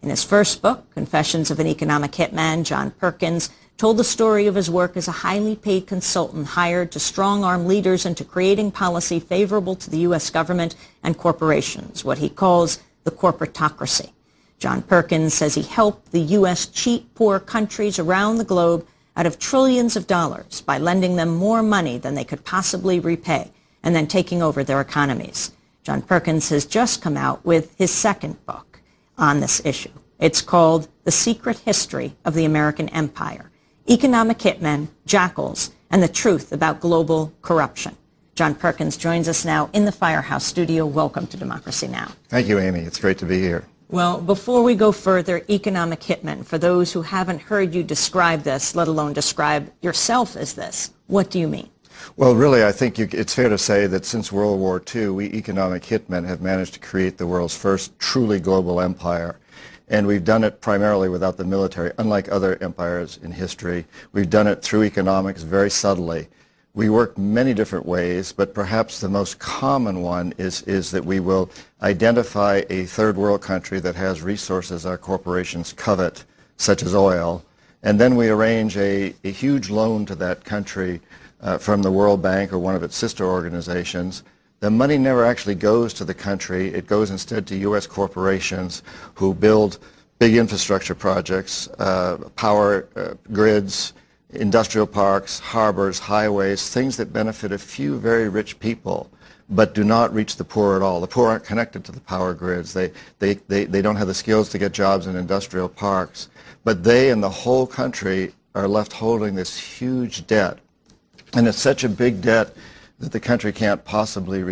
In his first book, Confessions of an Economic Hitman, John Perkins told the story of his work as a highly paid consultant hired to strong-arm leaders into creating policy favorable to the U.S. government and corporations, what he calls the corporatocracy. John Perkins says he helped the U.S. cheat poor countries around the globe out of trillions of dollars by lending them more money than they could possibly repay and then taking over their economies. John Perkins has just come out with his second book on this issue. It's called The Secret History of the American Empire, Economic Hitmen, Jackals, and the Truth About Global Corruption. John Perkins joins us now in the Firehouse studio. Welcome to Democracy Now! Thank you, Amy. It's great to be here. Well, before we go further, economic hitmen, for those who haven't heard you describe this, let alone describe yourself as this, what do you mean? Well, really, I think it's fair to say that since World War II, we economic hitmen have managed to create the world's first truly global empire. And we've done it primarily without the military. Unlike other empires in history, we've done it through economics very subtly. We work many different ways, but perhaps the most common one is that we will identify a third world country that has resources our corporations covet, such as oil, and then we arrange a huge loan to that country from the World Bank or one of its sister organizations. The money never actually goes to the country. It goes instead to U.S. corporations who build big infrastructure projects, power grids, industrial parks, harbors, highways, things that benefit a few very rich people but do not reach the poor at all. The poor aren't connected to the power grids. They don't have the skills to get jobs in industrial parks. But they and the whole country are left holding this huge debt. And it's such a big debt that the country can't possibly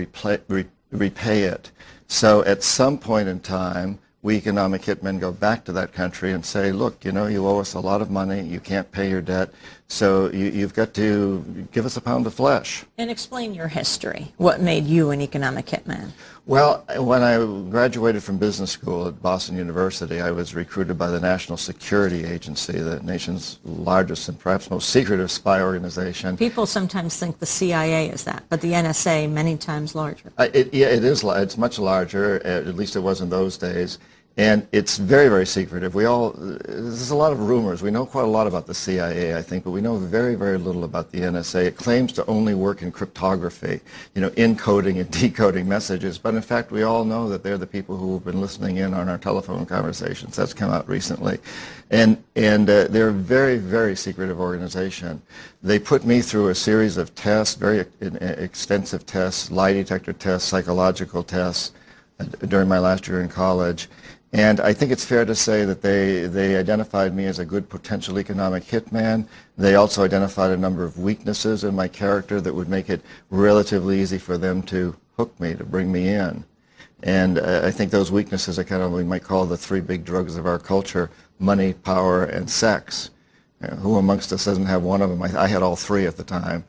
repay it. So at some point in time, we economic hitmen go back to that country and say, look, you know, you owe us a lot of money, you can't pay your debt, so you've got to give us a pound of flesh. And explain your history. What made you an economic hitman? Well, when I graduated from business school at Boston University, I was recruited by the National Security Agency, the nation's largest and perhaps most secretive spy organization. People sometimes think the CIA is that, but the NSA many times larger. Yeah, it is. It's much larger, at least it was in those days. And it's very, very secretive. There's a lot of rumors. We know quite a lot about the CIA, I think, but we know very, very little about the NSA. It claims to only work in cryptography, you know, encoding and decoding messages. But in fact, we all know that they're the people who have been listening in on our telephone conversations. That's come out recently. And they're a very, very secretive organization. They put me through a series of tests, very extensive tests, lie detector tests, psychological tests during my last year in college. And I think it's fair to say that they identified me as a good potential economic hitman. They also identified a number of weaknesses in my character that would make it relatively easy for them to hook me, to bring me in. And I think those weaknesses are kind of what we might call the three big drugs of our culture: money, power, and sex. Who amongst us doesn't have one of them? I had all three at the time.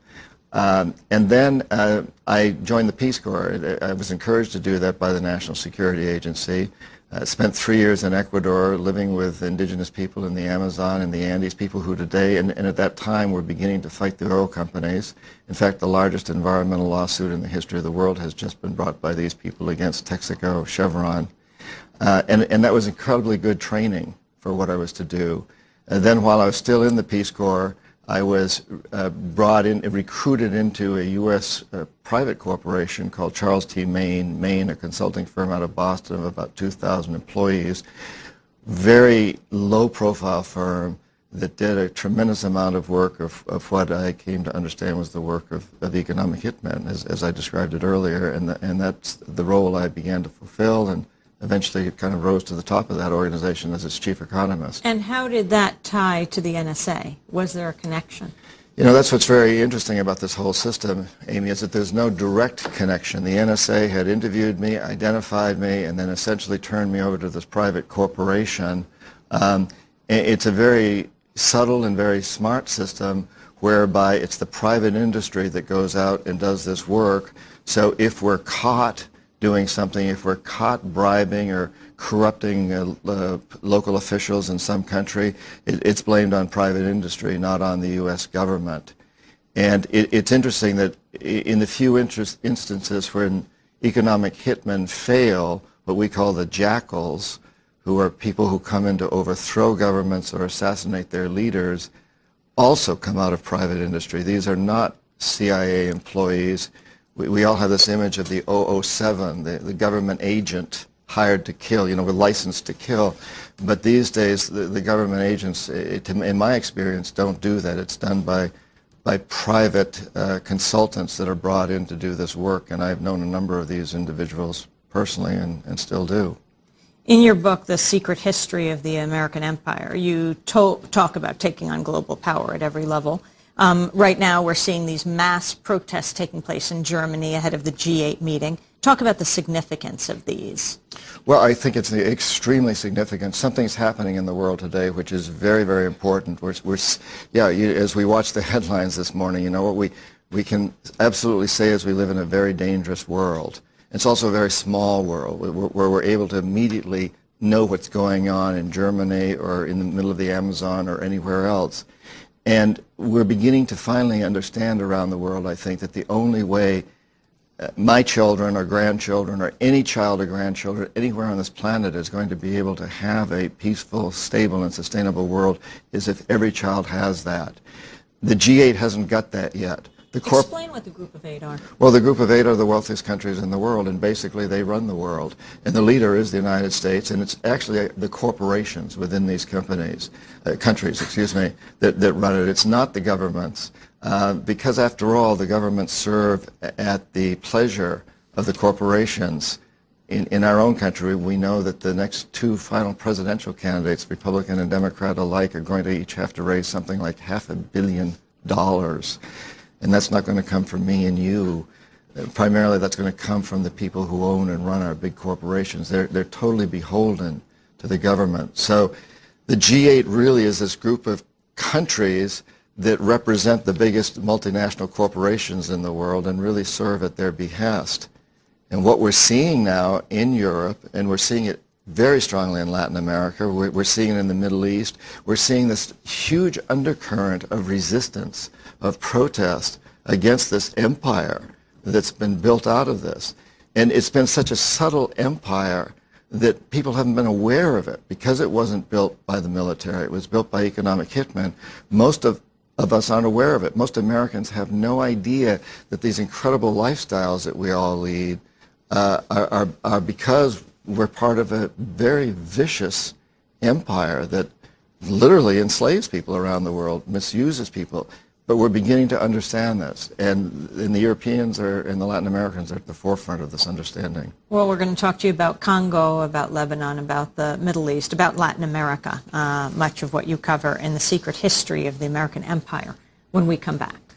And then I joined the Peace Corps. I was encouraged to do that by the National Security Agency. Spent 3 years in Ecuador living with indigenous people in the Amazon and the Andes, people who today, and at that time, were beginning to fight the oil companies. In fact, the largest environmental lawsuit in the history of the world has just been brought by these people against Texaco, Chevron. And that was incredibly good training for what I was to do. And then while I was still in the Peace Corps, I was recruited into a U.S. Private corporation called Charles T. Main, a consulting firm out of Boston of about 2,000 employees. Very low-profile firm that did a tremendous amount of work of what I came to understand was the work of economic hitmen, as I described it earlier, and that's the role I began to fulfill, and eventually kind of rose to the top of that organization as its chief economist. And how did that tie to the NSA? Was there a connection? You know, that's what's very interesting about this whole system, Amy, is that there's no direct connection. The NSA had interviewed me, identified me, and then essentially turned me over to this private corporation. It's a very subtle and very smart system whereby it's the private industry that goes out and does this work. So if we're caught doing something, if we're caught bribing or corrupting local officials in some country, it's blamed on private industry, not on the U.S. government. And it's interesting that in the few instances when economic hitmen fail, what we call the jackals, who are people who come in to overthrow governments or assassinate their leaders, also come out of private industry. These are not CIA employees. We all have this image of the 007, the government agent hired to kill, with license to kill. But these days, the government agents, in my experience, don't do that. It's done by private consultants that are brought in to do this work. And I've known a number of these individuals personally and still do. In your book, The Secret History of the American Empire, you talk about taking on global power at every level. Right now, we're seeing these mass protests taking place in Germany ahead of the G8 meeting. Talk about the significance of these. Well, I think it's extremely significant. Something's happening in the world today which is very, very important. As we watch the headlines this morning, what we can absolutely say is we live in a very dangerous world. It's also a very small world where we're able to immediately know what's going on in Germany or in the middle of the Amazon or anywhere else. And we're beginning to finally understand around the world, I think, that the only way my children or grandchildren or any child or grandchildren anywhere on this planet is going to be able to have a peaceful, stable, and sustainable world is if every child has that. The G8 hasn't got that yet. Explain what the Group of Eight are. Well, the Group of Eight are the wealthiest countries in the world, and basically they run the world. And the leader is the United States, and it's actually the corporations within these countries, that run it. It's not the governments, because after all, the governments serve at the pleasure of the corporations. In our own country, we know that the next two final presidential candidates, Republican and Democrat alike, are going to each have to raise something like $500 million. And that's not going to come from me and you. Primarily, that's going to come from the people who own and run our big corporations. They're totally beholden to the government. So the G8 really is this group of countries that represent the biggest multinational corporations in the world and really serve at their behest. And what we're seeing now in Europe, and we're seeing it very strongly in Latin America, we're seeing it in the Middle East, we're seeing this huge undercurrent of resistance, of protest against this empire that's been built out of this. And it's been such a subtle empire that people haven't been aware of it because it wasn't built by the military. It was built by economic hitmen. Most of us aren't aware of it. Most Americans have no idea that these incredible lifestyles that we all lead are because we're part of a very vicious empire that literally enslaves people around the world, misuses people. But we're beginning to understand this, and the Europeans and the Latin Americans are at the forefront of this understanding. Well, we're going to talk to you about Congo, about Lebanon, about the Middle East, about Latin America, much of what you cover in The Secret History of the American Empire when we come back.